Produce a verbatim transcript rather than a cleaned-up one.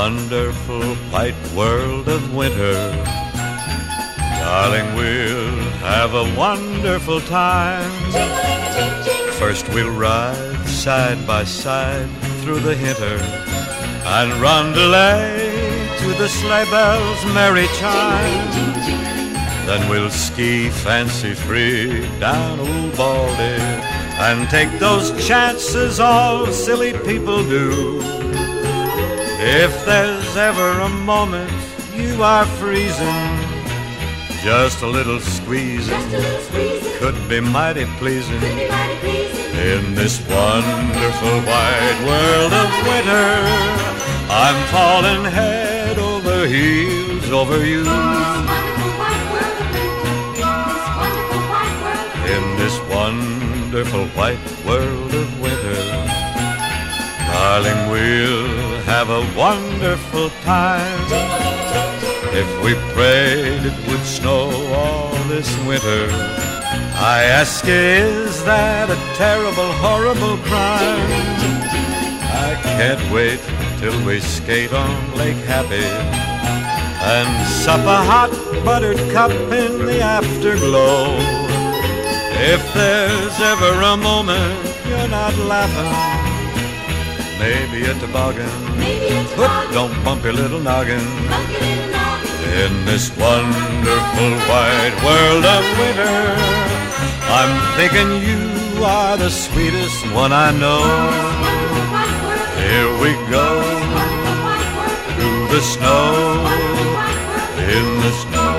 wonderful white world of winter, darling, we'll have a wonderful time. First we'll ride side by side through the hinter and roundelay to the sleigh bells' merry chime. Then we'll ski fancy-free down Old Baldy and take those chances all silly people do. If there's ever a moment you are freezing, just a little squeezing could be mighty pleasing. In this wonderful wide world of winter, I'm falling head over heels over you. In this wonderful white world of winter, darling, we'll have a wonderful time. If we prayed it would snow all this winter, I ask you, is that a terrible, horrible crime? I can't wait till we skate on Lake Happy and sup a hot buttered cup in the afterglow. If there's ever a moment you're not laughing, maybe a toboggan, Whoop, don't bump your little noggin. In this wonderful wide world of winter, I'm thinking you are the sweetest one I know. Here we go through the snow, in the snow.